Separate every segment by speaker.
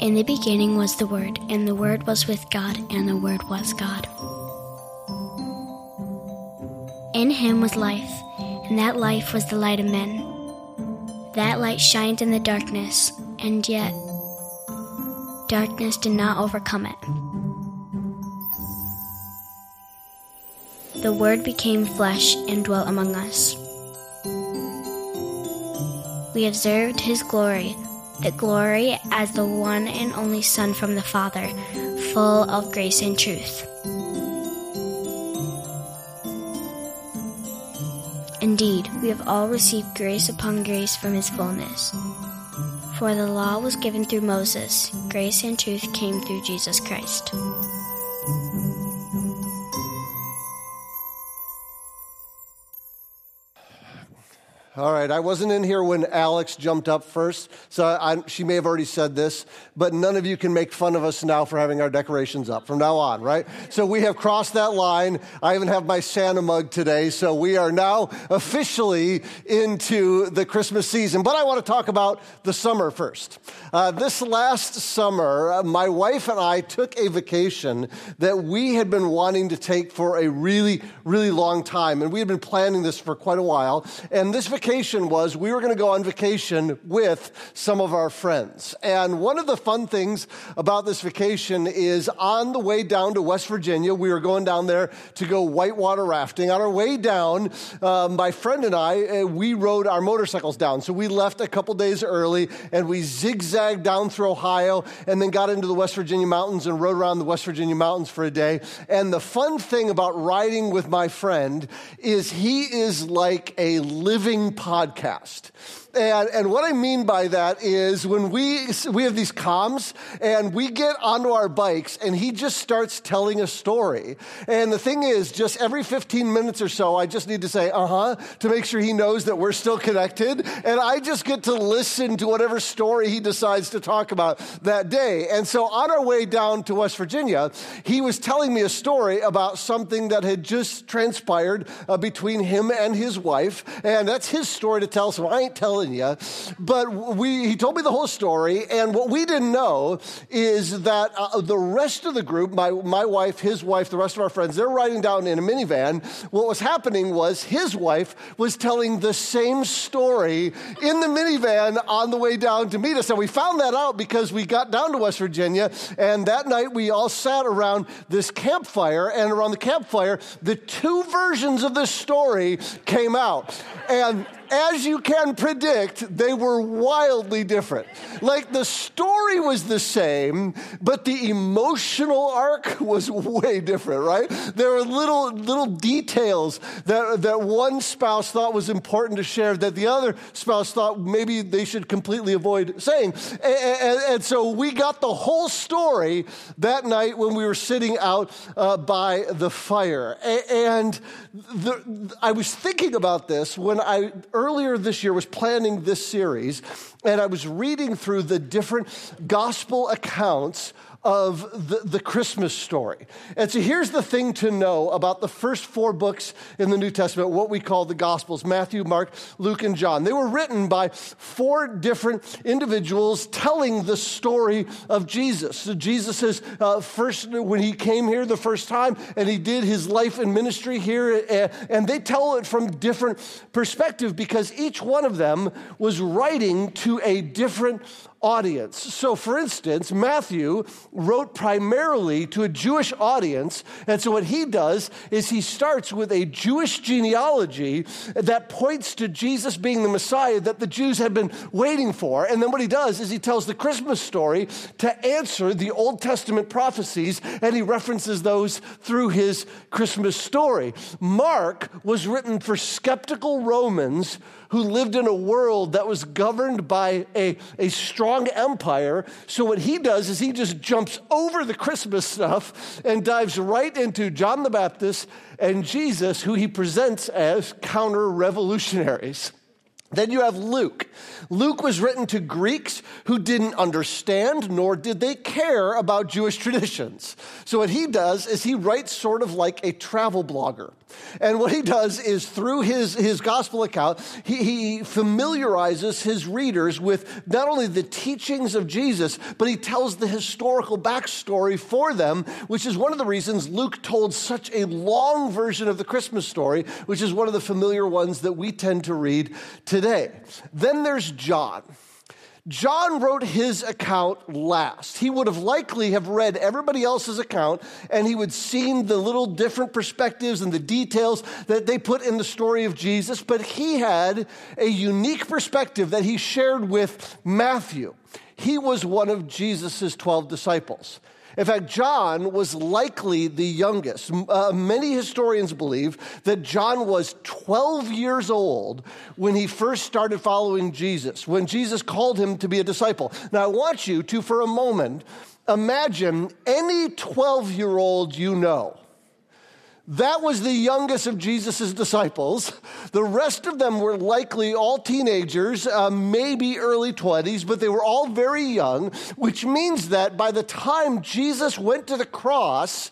Speaker 1: In the beginning was the Word, and the Word was with God, and the Word was God. In him was life, and that life was the light of men. That light shined in the darkness, and yet darkness did not overcome it. The Word became flesh and dwelt among us. We observed his glory, the glory as the one and only Son from the Father, full of grace and truth. Indeed, we have all received grace upon grace from his fullness. For the law was given through Moses, grace and truth came through Jesus Christ.
Speaker 2: All right, I wasn't in here when Alex jumped up first, so she may have already said this, but none of you can make fun of us now for having our decorations up from now on, right? So we have crossed that line. I even have my Santa mug today, so we are now officially into the Christmas season. But I want to talk about the summer first. This last summer, my wife and I took a vacation that we had been wanting to take for a really, really long time, and we had been planning this for quite a while, and this vacation was we were going to go on vacation with some of our friends. And one of the fun things about this vacation is on the way down to West Virginia, we were going down there to go whitewater rafting. On our way down, my friend and I, we rode our motorcycles down. So we left a couple days early and we zigzagged down through Ohio and then got into the West Virginia mountains and rode around the West Virginia mountains for a day. And the fun thing about riding with my friend is he is like a living podcast. And what I mean by that is when we have these comms and we get onto our bikes and he just starts telling a story. And the thing is, just every 15 minutes or so, I just need to say, to make sure he knows that we're still connected. And I just get to listen to whatever story he decides to talk about that day. And so on our way down to West Virginia, he was telling me a story about something that had just transpired between him and his wife. And that's his story to tell, so I ain't telling you, but he told me the whole story, and what we didn't know is that the rest of the group, my wife, his wife, the rest of our friends, they're riding down in a minivan. What was happening was his wife was telling the same story in the minivan on the way down to meet us, and we found that out because we got down to West Virginia, and that night we all sat around this campfire, and around the campfire, the two versions of this story came out, and as you can predict, they were wildly different. Like the story was the same, but the emotional arc was way different, right? There were little details that one spouse thought was important to share that the other spouse thought maybe they should completely avoid saying. And so we got the whole story that night when we were sitting out by the fire. And I was thinking about this when I earlier this year was planning this series, and I was reading through the different gospel accounts of the Christmas story. And so here's the thing to know about the first four books in the New Testament, what we call the Gospels, Matthew, Mark, Luke, and John. They were written by four different individuals telling the story of Jesus. So Jesus is first, when he came here the first time, and he did his life and ministry here, and they tell it from different perspective because each one of them was writing to a different audience. So, for instance, Matthew wrote primarily to a Jewish audience, and so what he does is he starts with a Jewish genealogy that points to Jesus being the Messiah that the Jews had been waiting for, and then what he does is he tells the Christmas story to answer the Old Testament prophecies, and he references those through his Christmas story. Mark was written for skeptical Romans who lived in a world that was governed by a strong empire. So what he does is he just jumps over the Christmas stuff and dives right into John the Baptist and Jesus, who he presents as counter-revolutionaries. Then you have Luke. Luke was written to Greeks who didn't understand, nor did they care about Jewish traditions. So what he does is he writes sort of like a travel blogger. And what he does is through his gospel account, he familiarizes his readers with not only the teachings of Jesus, but he tells the historical backstory for them, which is one of the reasons Luke told such a long version of the Christmas story, which is one of the familiar ones that we tend to read today. Then there's John. John wrote his account last. He would have likely have read everybody else's account, and he would seen the little different perspectives and the details that they put in the story of Jesus, but he had a unique perspective that he shared with Matthew. He was one of Jesus' 12 disciples. In fact, John was likely the youngest. Many historians believe that John was 12 years old when he first started following Jesus, when Jesus called him to be a disciple. Now, I want you to, for a moment, imagine any 12-year-old you know. That was the youngest of Jesus' disciples. The rest of them were likely all teenagers, maybe early 20s, but they were all very young, which means that by the time Jesus went to the cross,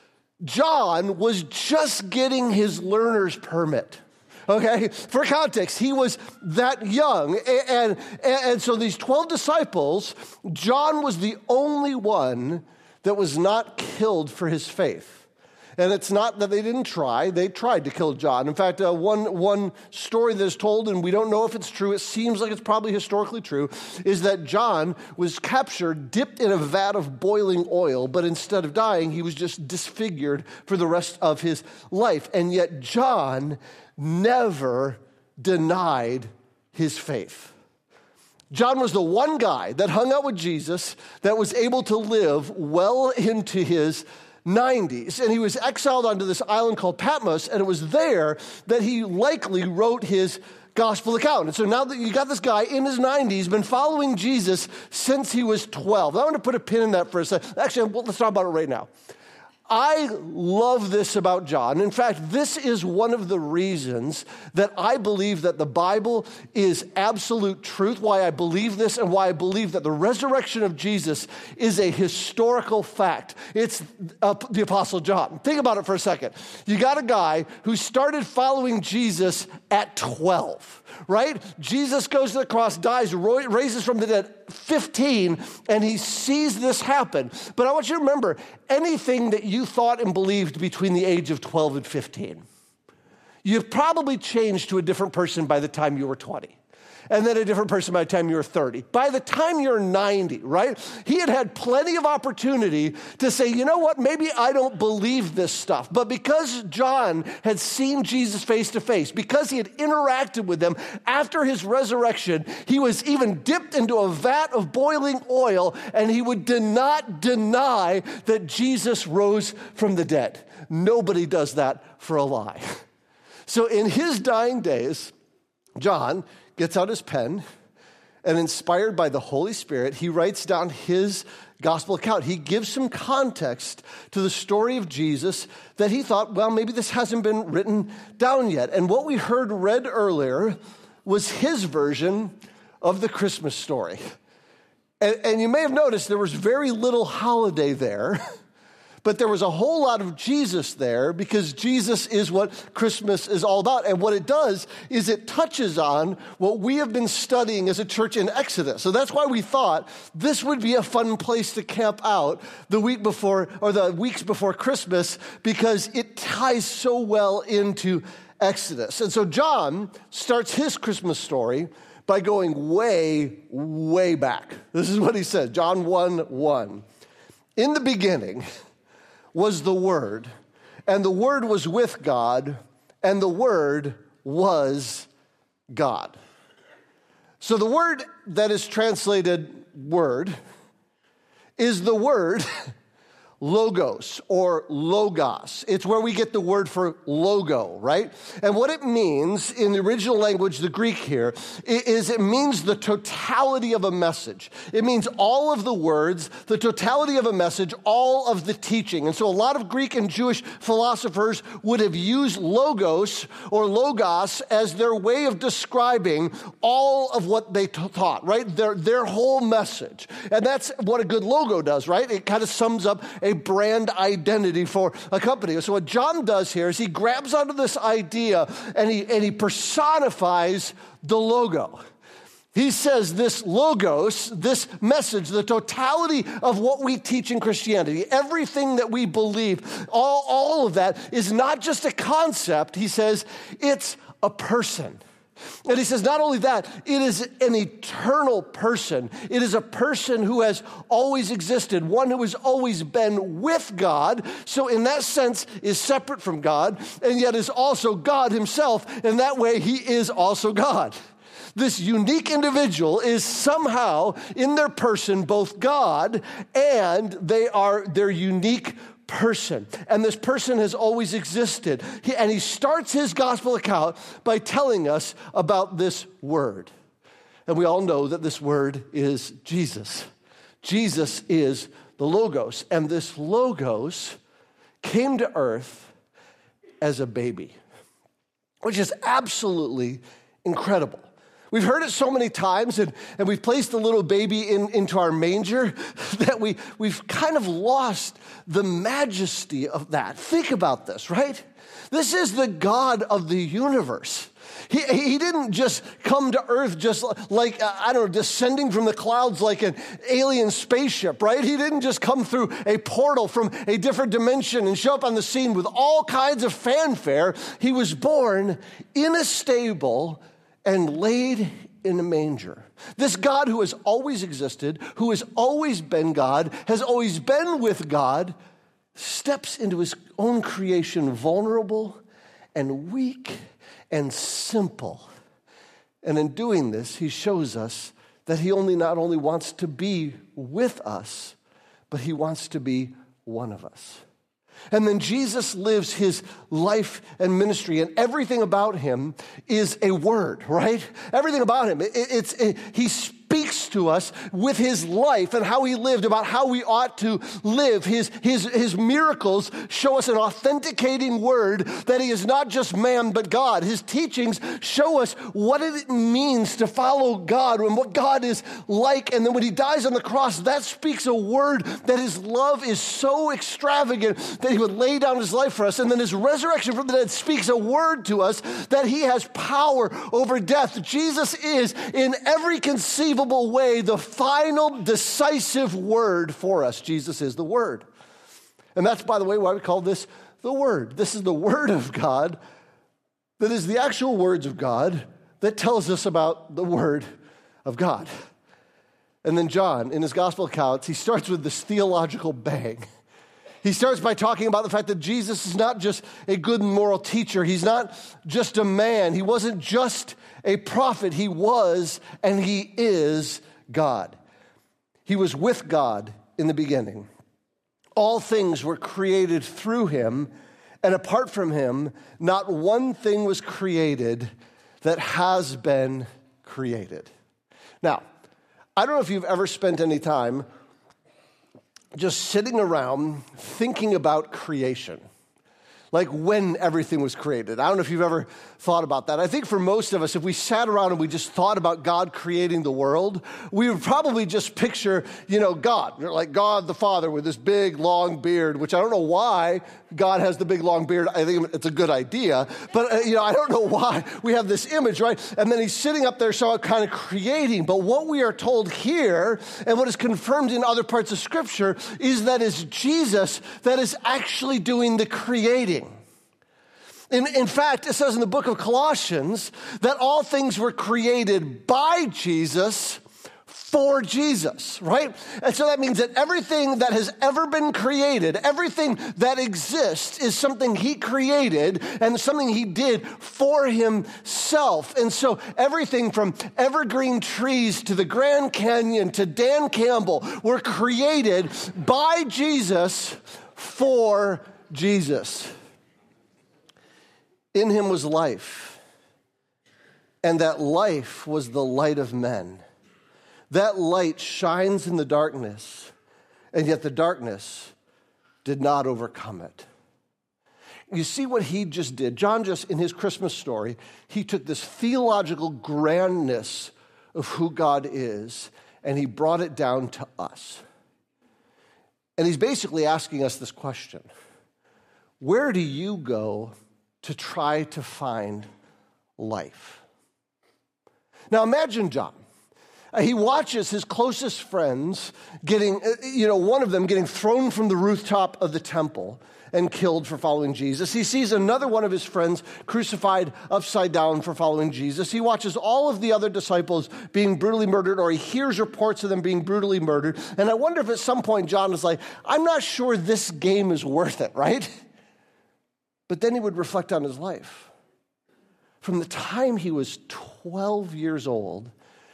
Speaker 2: John was just getting his learner's permit. Okay, for context, he was that young. And so these 12 disciples, John was the only one that was not killed for his faith. And it's not that they didn't try. They tried to kill John. In fact, one story that is told, and we don't know if it's true, it seems like it's probably historically true, is that John was captured, dipped in a vat of boiling oil, but instead of dying, he was just disfigured for the rest of his life. And yet John never denied his faith. John was the one guy that hung out with Jesus that was able to live well into his 90s, and he was exiled onto this island called Patmos, and it was there that he likely wrote his gospel account. And so now that you got this guy in his 90s, been following Jesus since he was 12. I want to put a pin in that for a second. Actually, let's talk about it right now. I love this about John. In fact, this is one of the reasons that I believe that the Bible is absolute truth, why I believe this, and why I believe that the resurrection of Jesus is a historical fact. It's the Apostle John. Think about it for a second. You got a guy who started following Jesus at 12, right? Jesus goes to the cross, dies, raises from the dead, 15, and he sees this happen. But I want you to remember, anything that you thought and believed between the age of 12 and 15, you've probably changed to a different person by the time you were 20. And then a different person by the time you're 30. By the time you're 90, right? He had plenty of opportunity to say, you know what, maybe I don't believe this stuff. But because John had seen Jesus face to face, because he had interacted with them after his resurrection, he was even dipped into a vat of boiling oil, and he would not deny that Jesus rose from the dead. Nobody does that for a lie. So in his dying days, John gets out his pen, and inspired by the Holy Spirit, he writes down his gospel account. He gives some context to the story of Jesus that he thought, well, maybe this hasn't been written down yet. And what we heard read earlier was his version of the Christmas story. And you may have noticed there was very little holiday there, but there was a whole lot of Jesus there because Jesus is what Christmas is all about. And what it does is it touches on what we have been studying as a church in Exodus. So that's why we thought this would be a fun place to camp out the week before or the weeks before Christmas because it ties so well into Exodus. And so John starts his Christmas story by going way, way back. This is what he said, John 1:1. In the beginning was the Word, and the Word was with God, and the Word was God. So the word that is translated word is the word logos or logos. It's where we get the word for logo, right? And what it means in the original language, the Greek here, is it means the totality of a message. It means all of the words, the totality of a message, all of the teaching. And so a lot of Greek and Jewish philosophers would have used logos or logos as their way of describing all of what they taught, right? Their whole message. And that's what a good logo does, right? It kind of sums up a brand identity for a company. So what John does here is he grabs onto this idea and he personifies the logo. He says this logos, this message, the totality of what we teach in Christianity, everything that we believe, all of that is not just a concept. He says it's a person. And he says not only that, it is an eternal person. It is a person who has always existed, one who has always been with God, so in that sense is separate from God, and yet is also God himself. In that way, he is also God. This unique individual is somehow in their person both God and they are their unique person. And this person has always existed. And he starts his gospel account by telling us about this word. And we all know that this word is Jesus. Jesus is the Logos. And this Logos came to earth as a baby, which is absolutely incredible. We've heard it so many times, and we've placed the little baby into our manger that we've kind of lost the majesty of that. Think about this, right? This is the God of the universe. He didn't just come to earth just like, descending from the clouds like an alien spaceship, right? He didn't just come through a portal from a different dimension and show up on the scene with all kinds of fanfare. He was born in a stable and laid in a manger. This God who has always existed, who has always been God, has always been with God, steps into his own creation vulnerable and weak and simple. And in doing this, he shows us that he not only wants to be with us, but he wants to be one of us. And then Jesus lives his life and ministry, and everything about him is a word, right? Everything about him, he speaks to us with his life and how he lived, about how we ought to live. His miracles show us an authenticating word that he is not just man, but God. His teachings show us what it means to follow God and what God is like. And then when he dies on the cross, that speaks a word that his love is so extravagant that he would lay down his life for us. And then his resurrection from the dead speaks a word to us that he has power over death. Jesus is, in every conceivable way, the final decisive word for us. Jesus is the Word. And that's, by the way, why we call this the Word. This is the Word of God that is the actual words of God that tells us about the Word of God. And then John, in his gospel accounts, he starts with this theological bang. He starts by talking about the fact that Jesus is not just a good moral teacher. He's not just a man. He wasn't just a prophet. He was and he is God. He was with God in the beginning. All things were created through him, and apart from him, not one thing was created that has been created. Now, I don't know if you've ever spent any time just sitting around thinking about creation, like when everything was created. I don't know if you've ever thought about that. I think for most of us, if we sat around and we just thought about God creating the world, we would probably just picture, God, like God the Father with this big, long beard, which I don't know why God has the big, long beard. I think it's a good idea, but I don't know why we have this image, right? And then he's sitting up there, so kind of creating. But what we are told here, and what is confirmed in other parts of Scripture, is that it's Jesus that is actually doing the creating. In fact, it says in the book of Colossians that all things were created by Jesus for Jesus, right? And so that means that everything that has ever been created, everything that exists is something he created and something he did for himself. And so everything from evergreen trees to the Grand Canyon to Dan Campbell were created by Jesus for Jesus. In him was life, and that life was the light of men. That light shines in the darkness, and yet the darkness did not overcome it. You see what he just did? John just, in his Christmas story, he took this theological grandness of who God is, and he brought it down to us. And he's basically asking us this question: where do you go to try to find life? Now imagine John. He watches his closest friends getting, one of them getting thrown from the rooftop of the temple and killed for following Jesus. He sees another one of his friends crucified upside down for following Jesus. He watches all of the other disciples being brutally murdered, or he hears reports of them being brutally murdered. And I wonder if at some point John is like, I'm not sure this game is worth it, right? But then he would reflect on his life. From the time he was 12 years old,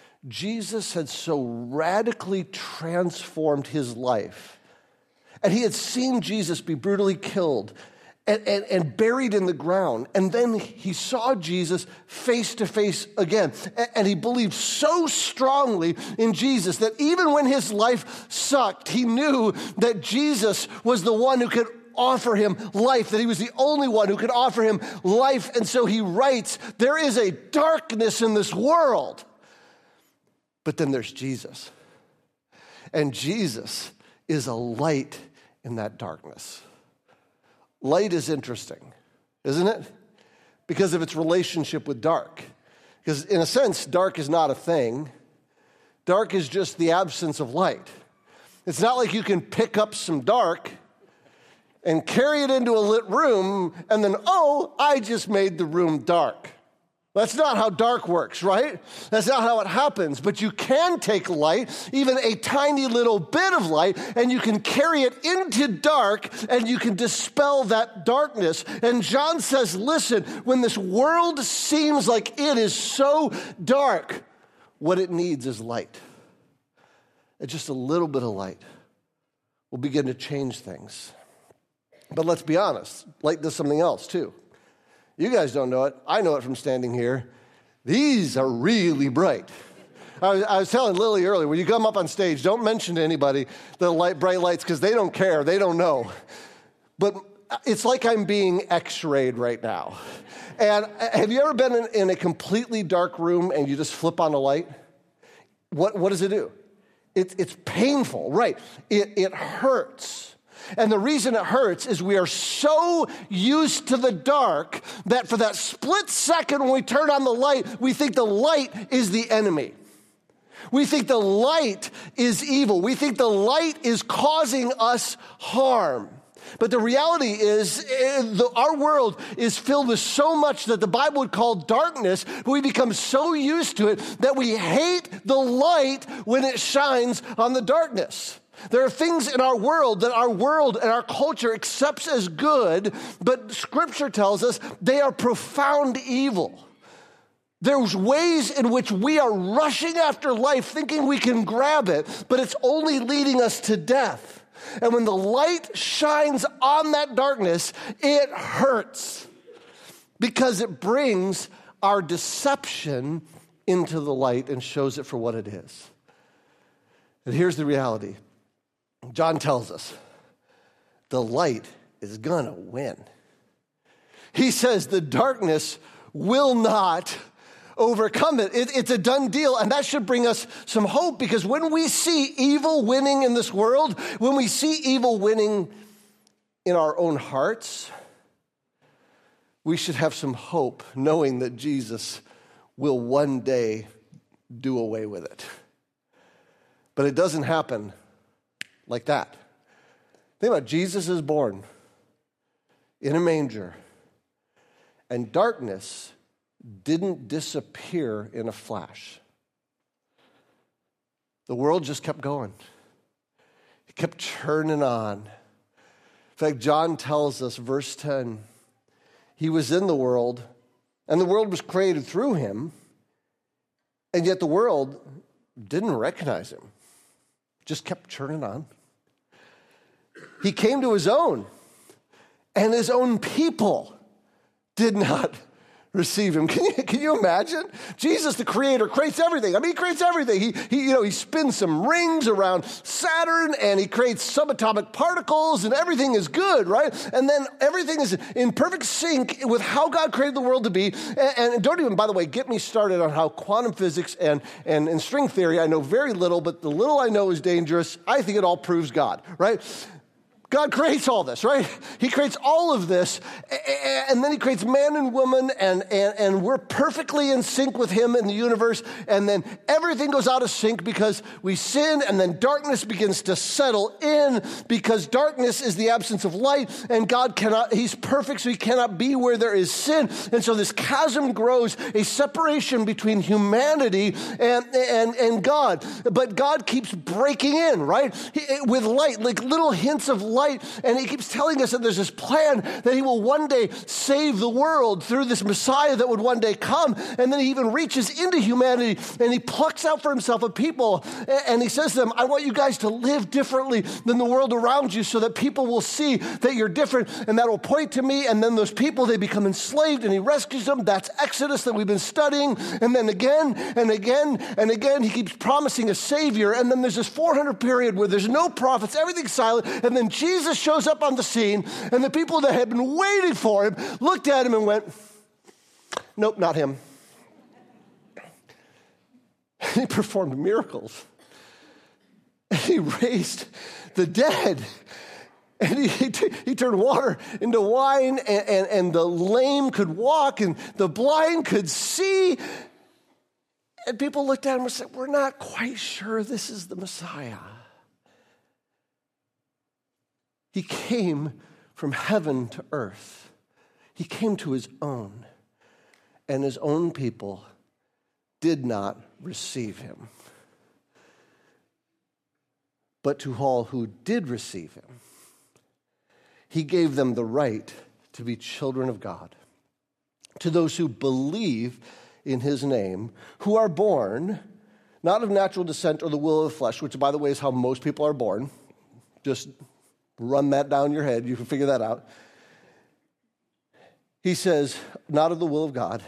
Speaker 2: Jesus had so radically transformed his life. And he had seen Jesus be brutally killed and buried in the ground. And then he saw Jesus face to face again. And he believed so strongly in Jesus that even when his life sucked, he knew that Jesus was the one who could offer him life, that he was the only one who could offer him life. And so he writes, there is a darkness in this world, but then there's Jesus. And Jesus is a light in that darkness. Light is interesting, isn't it? Because of its relationship with dark. Because in a sense, dark is not a thing. Dark is just the absence of light. It's not like you can pick up some dark and carry it into a lit room and then, I just made the room dark. That's not how dark works, right? That's not how it happens. But you can take light, even a tiny little bit of light, and you can carry it into dark, and you can dispel that darkness. And John says, listen, when this world seems like it is so dark, what it needs is light. And just a little bit of light will begin to change things. But let's be honest, light does something else too. You guys don't know it. I know it from standing here. These are really bright. I was telling Lily earlier, when you come up on stage, don't mention to anybody the bright lights because they don't care. They don't know. But it's like I'm being x-rayed right now. And have you ever been in a completely dark room and you just flip on a light? What does it do? It's painful, right? It hurts. And the reason it hurts is we are so used to the dark that for that split second when we turn on the light, we think the light is the enemy. We think the light is evil. We think the light is causing us harm. But the reality is our world is filled with so much that the Bible would call darkness, but we become so used to it that we hate the light when it shines on the darkness. There are things in our world that our world and our culture accepts as good, but Scripture tells us they are profound evil. There's ways in which we are rushing after life thinking we can grab it, but it's only leading us to death. And when the light shines on that darkness, it hurts because it brings our deception into the light and shows it for what it is. And here's the reality. John tells us the light is going to win. He says the darkness will not overcome it. It's a done deal, and that should bring us some hope, because when we see evil winning in this world, when we see evil winning in our own hearts, we should have some hope knowing that Jesus will one day do away with it. But it doesn't happen like that. Think about it. Jesus is born in a manger, and darkness didn't disappear in a flash. The world just kept going. It kept churning on. In fact, John tells us, verse 10, he was in the world, and the world was created through him, and yet the world didn't recognize him. Just kept churning on. He came to his own, and his own people did not receive him. Can you imagine? Jesus, the creator, creates everything. I mean, he creates everything. He spins some rings around Saturn, and he creates subatomic particles, and everything is good, right? And then everything is in perfect sync with how God created the world to be. And don't even, by the way, get me started on how quantum physics and string theory, I know very little, but the little I know is dangerous. I think it all proves God, right? God creates all this, right? He creates all of this, and then he creates man and woman, and we're perfectly in sync with him in the universe, and then everything goes out of sync because we sin, and then darkness begins to settle in because darkness is the absence of light, and God cannot, he's perfect, so he cannot be where there is sin, and so this chasm grows, a separation between humanity and God, but God keeps breaking in, right? With light, like little hints of light. And he keeps telling us that there's this plan that he will one day save the world through this Messiah that would one day come. And then he even reaches into humanity and he plucks out for himself a people. And he says to them, I want you guys to live differently than the world around you so that people will see that you're different and that will point to me. And then those people, they become enslaved and he rescues them. That's Exodus that we've been studying. And then again and again and again, he keeps promising a savior. And then there's this 400 period where there's no prophets, everything's silent. And then Jesus shows up on the scene, and the people that had been waiting for him looked at him and went, nope, not him. He performed miracles. He raised the dead. And he turned water into wine, and the lame could walk, and the blind could see. And people looked at him and said, we're not quite sure this is the Messiah. He came from heaven to earth. He came to his own, and his own people did not receive him. But to all who did receive him, he gave them the right to be children of God. To those who believe in his name, who are born, not of natural descent or the will of the flesh, which, by the way, is how most people are born. Just run that down your head. You can figure that out. He says, not of the will of God,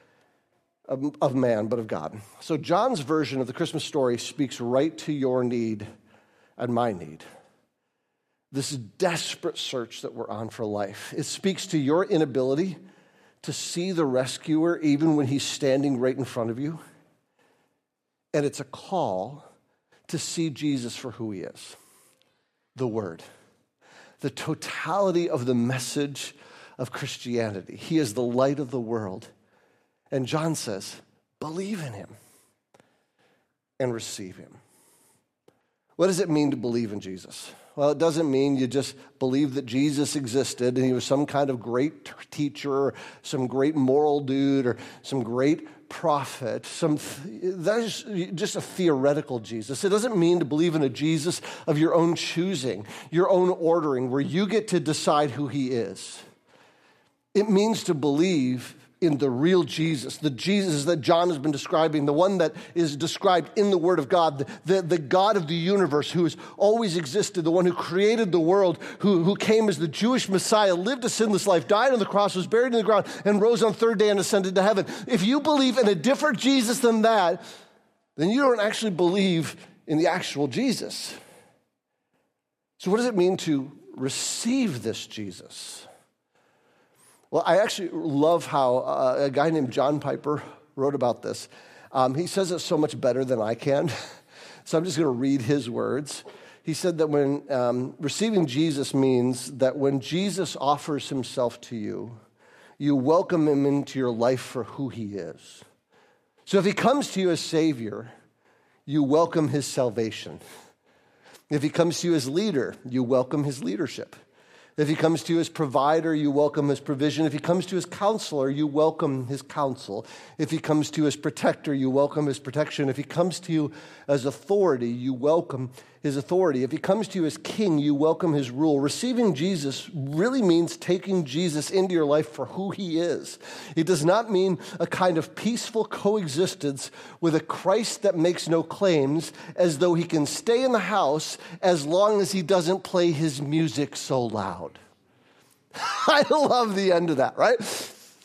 Speaker 2: of man, but of God. So John's version of the Christmas story speaks right to your need and my need. This desperate search that we're on for life. It speaks to your inability to see the rescuer even when he's standing right in front of you. And it's a call to see Jesus for who he is. The Word. The totality of the message of Christianity. He is the light of the world. And John says, believe in him and receive him. What does it mean to believe in Jesus? Well, it doesn't mean you just believe that Jesus existed and he was some kind of great teacher or some great moral dude or some great prophet. That is just a theoretical Jesus. It doesn't mean to believe in a Jesus of your own choosing, your own ordering, where you get to decide who he is. It means to believe in the real Jesus, the Jesus that John has been describing, the one that is described in the Word of God, the God of the universe who has always existed, the one who created the world, who came as the Jewish Messiah, lived a sinless life, died on the cross, was buried in the ground, and rose on the third day and ascended to heaven. If you believe in a different Jesus than that, then you don't actually believe in the actual Jesus. So what does it mean to receive this Jesus? Well, I actually love how a guy named John Piper wrote about this. He says it so much better than I can, so I'm just going to read his words. He said that when receiving Jesus means that when Jesus offers himself to you, you welcome him into your life for who he is. So if he comes to you as Savior, you welcome his salvation. If he comes to you as leader, you welcome his leadership. If he comes to you as provider, you welcome his provision. If he comes to you as counselor, you welcome his counsel. If he comes to you as protector, you welcome his protection. If he comes to you as authority, you welcome his authority. If he comes to you as king, you welcome his rule. Receiving Jesus really means taking Jesus into your life for who he is. It does not mean a kind of peaceful coexistence with a Christ that makes no claims, as though he can stay in the house as long as he doesn't play his music so loud. I love the end of that, right?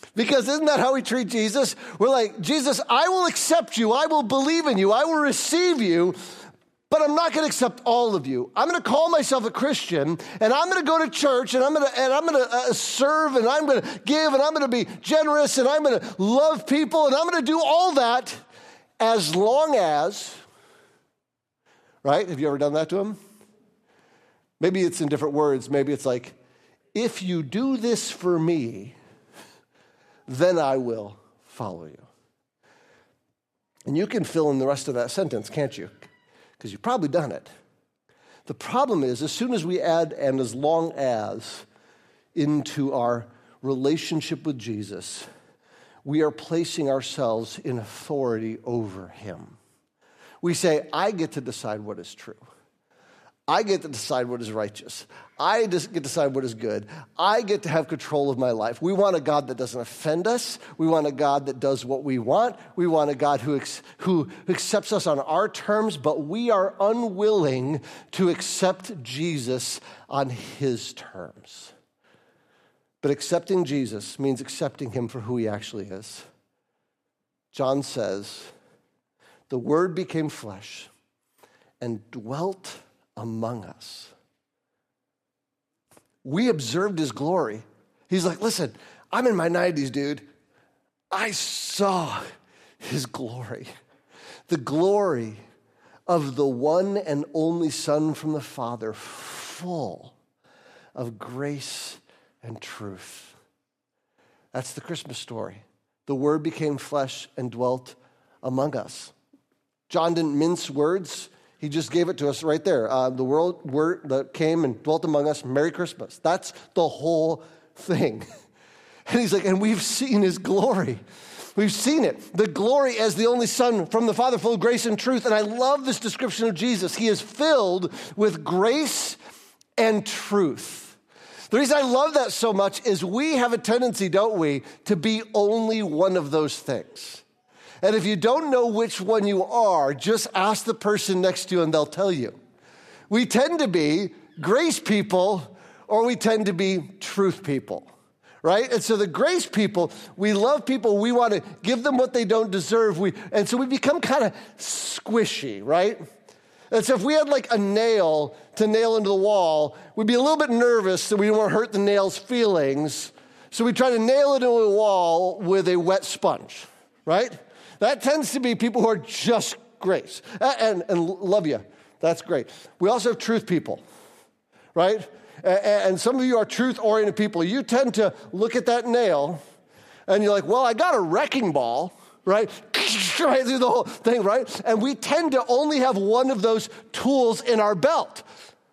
Speaker 2: Because isn't that how we treat Jesus? We're like, Jesus, I will accept you. I will believe in you. I will receive you. But I'm not going to accept all of you. I'm going to call myself a Christian, and I'm going to go to church, and I'm going to serve, and I'm going to give, and I'm going to be generous, and I'm going to love people, and I'm going to do all that as long as, right? Have you ever done that to him? Maybe it's in different words. Maybe it's like, if you do this for me, then I will follow you. And you can fill in the rest of that sentence, can't you? Because you've probably done it. The problem is, as soon as we add "and as long as" into our relationship with Jesus, we are placing ourselves in authority over him. We say, I get to decide what is true. I get to decide what is righteous. I just get to decide what is good. I get to have control of my life. We want a God that doesn't offend us. We want a God that does what we want. We want a God who accepts us on our terms, but we are unwilling to accept Jesus on his terms. But accepting Jesus means accepting him for who he actually is. John says, the Word became flesh and dwelt among us. We observed his glory. He's like, listen, I'm in my 90s, dude. I saw his glory. The glory of the one and only Son from the Father, full of grace and truth. That's the Christmas story. The Word became flesh and dwelt among us. John didn't mince words. He just gave it to us right there. The Word that came and dwelt among us, Merry Christmas. That's the whole thing. And he's like, and we've seen his glory. We've seen it. The glory as the only Son from the Father, full of grace and truth. And I love this description of Jesus. He is filled with grace and truth. The reason I love that so much is we have a tendency, don't we, to be only one of those things. And if you don't know which one you are, just ask the person next to you and they'll tell you. We tend to be grace people or we tend to be truth people, right? And so the grace people, we love people. We want to give them what they don't deserve. And so we become kind of squishy, right? And so if we had like a nail to nail into the wall, we'd be a little bit nervous that we don't want to hurt the nail's feelings. So we try to nail it into a wall with a wet sponge, right? That tends to be people who are just grace. And love you. That's great. We also have truth people, right? And some of you are truth-oriented people. You tend to look at that nail and you're like, well, I got a wrecking ball, right? Right through the whole thing, right? And we tend to only have one of those tools in our belt.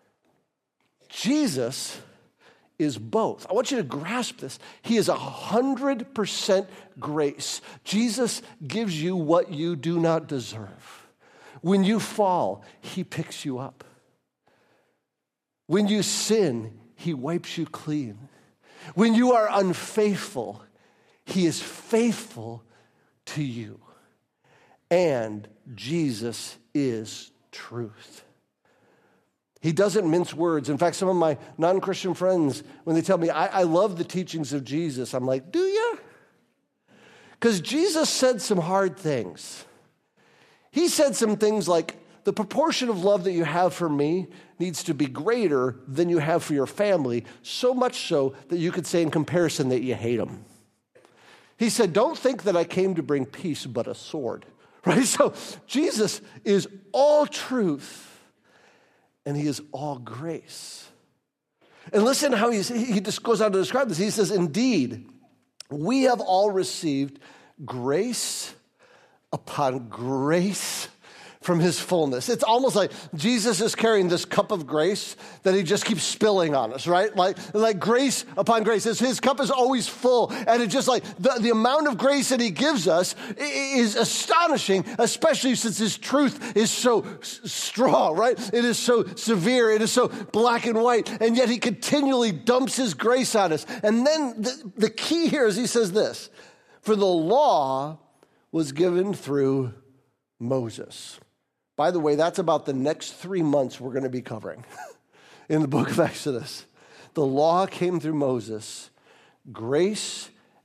Speaker 2: Jesus is both. I want you to grasp this. He is 100% grace. Jesus gives you what you do not deserve. When you fall, he picks you up. When you sin, he wipes you clean. When you are unfaithful, he is faithful to you. And Jesus is truth. He doesn't mince words. In fact, some of my non-Christian friends, when they tell me, I love the teachings of Jesus, I'm like, do you? Because Jesus said some hard things. He said some things like, the proportion of love that you have for me needs to be greater than you have for your family, so much so that you could say in comparison that you hate them. He said, don't think that I came to bring peace but a sword. Right? So Jesus is all truth. And he is all grace. And listen how he just goes on to describe this. He says, indeed, we have all received grace upon grace from his fullness. It's almost like Jesus is carrying this cup of grace that he just keeps spilling on us, right? Like grace upon grace. His cup is always full. And it's just like the amount of grace that he gives us is astonishing, especially since his truth is so strong, right? It is so severe. It is so black and white. And yet he continually dumps his grace on us. And then the key here is he says this, for the law was given through Moses. By the way, that's about the next 3 months we're going to be covering in the book of Exodus. The law came through Moses. Grace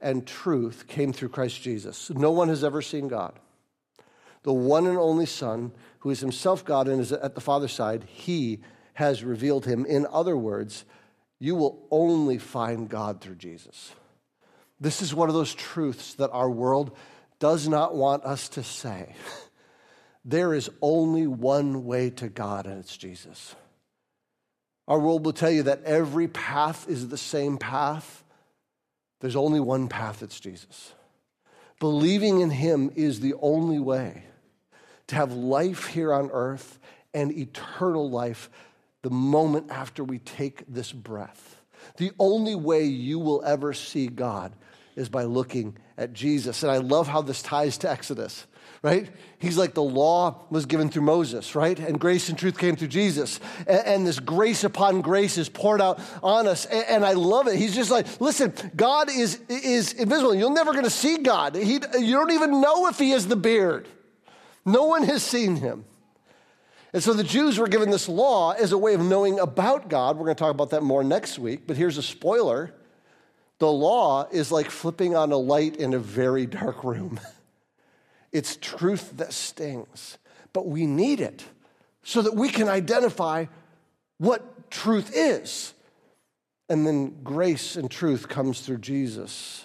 Speaker 2: and truth came through Christ Jesus. No one has ever seen God. The one and only Son, who is himself God and is at the Father's side, he has revealed him. In other words, you will only find God through Jesus. This is one of those truths that our world does not want us to say. There is only one way to God, and it's Jesus. Our world will tell you that every path is the same path. There's only one path, it's Jesus. Believing in him is the only way to have life here on earth and eternal life the moment after we take this breath. The only way you will ever see God is by looking at Jesus. And I love how this ties to Exodus, right? He's like the law was given through Moses, right? And grace and truth came through Jesus. And this grace upon grace is poured out on us. And I love it. He's just like, listen, God is invisible. You're never going to see God. You don't even know if he has the beard. No one has seen him. And so the Jews were given this law as a way of knowing about God. We're going to talk about that more next week. But here's a spoiler. The law is like flipping on a light in a very dark room. It's truth that stings. But we need it so that we can identify what truth is. And then grace and truth comes through Jesus.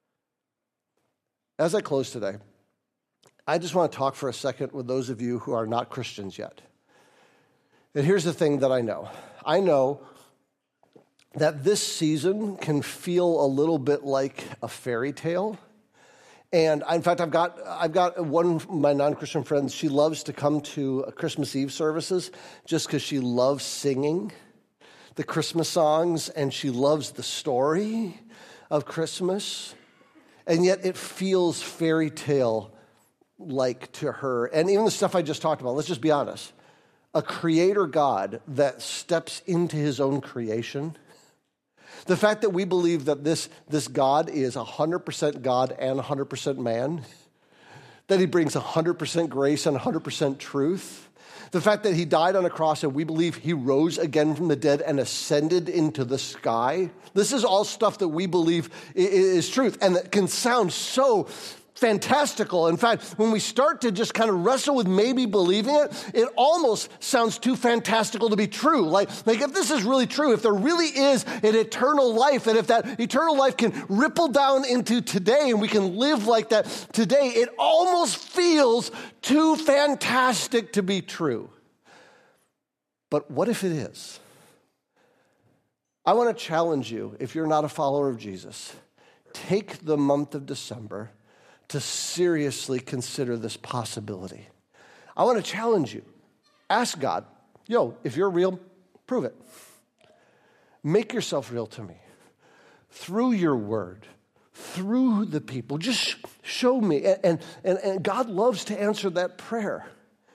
Speaker 2: As I close today, I just want to talk for a second with those of you who are not Christians yet. And here's the thing that I know. I know that this season can feel a little bit like a fairy tale. And in fact, I've got one of my non-Christian friends. She loves to come to Christmas Eve services just because she loves singing the Christmas songs and she loves the story of Christmas. And yet it feels fairy tale like to her. And even the stuff I just talked about, let's just be honest. A creator God that steps into his own creation. The fact that we believe that this God is 100% God and 100% man, that he brings 100% grace and 100% truth, the fact that he died on a cross and we believe he rose again from the dead and ascended into the sky, this is all stuff that we believe is truth and that can sound so fantastical. In fact, when we start to just kind of wrestle with maybe believing it, it almost sounds too fantastical to be true. Like if this is really true, if there really is an eternal life, and if that eternal life can ripple down into today and we can live like that today, it almost feels too fantastic to be true. But what if it is? I want to challenge you, if you're not a follower of Jesus, take the month of December to seriously consider this possibility. I want to challenge you. Ask God, if you're real, prove it. Make yourself real to me. Through your word, through the people, just show me. And God loves to answer that prayer.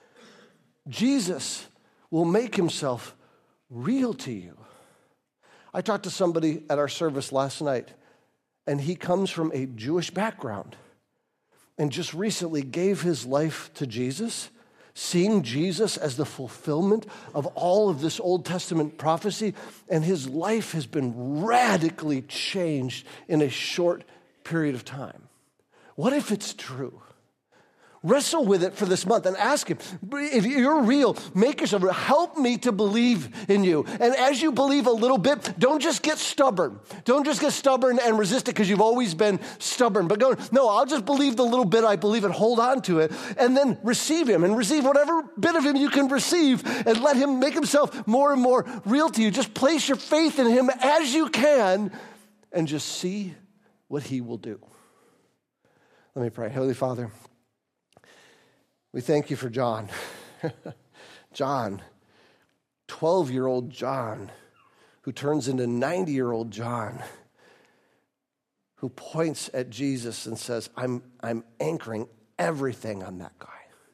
Speaker 2: Jesus will make himself real to you. I talked to somebody at our service last night, and he comes from a Jewish background. And just recently gave his life to Jesus, seeing Jesus as the fulfillment of all of this Old Testament prophecy, and his life has been radically changed in a short period of time. What if it's true? Wrestle with it for this month and ask him, if you're real, make yourself real. Help me to believe in you. And as you believe a little bit, don't just get stubborn. Don't just get stubborn and resist it because you've always been stubborn. But go, no, I'll just believe the little bit I believe and hold on to it. And then receive him and receive whatever bit of him you can receive and let him make himself more and more real to you. Just place your faith in him as you can and just see what he will do. Let me pray. Heavenly Father, we thank you for John. John, 12-year-old John, who turns into 90-year-old John, who points at Jesus and says, I'm anchoring everything on that guy.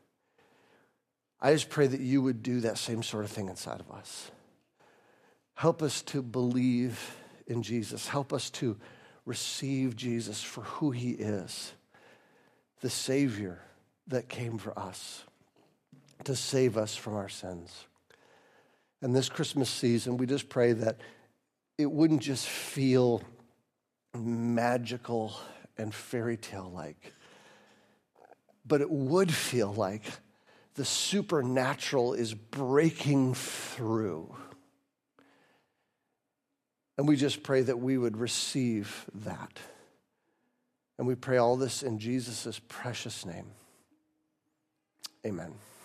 Speaker 2: I just pray that you would do that same sort of thing inside of us. Help us to believe in Jesus. Help us to receive Jesus for who he is, the Savior that came for us to save us from our sins. And this Christmas season, we just pray that it wouldn't just feel magical and fairy tale like, but it would feel like the supernatural is breaking through. And we just pray that we would receive that. And we pray all this in Jesus' precious name. Amen.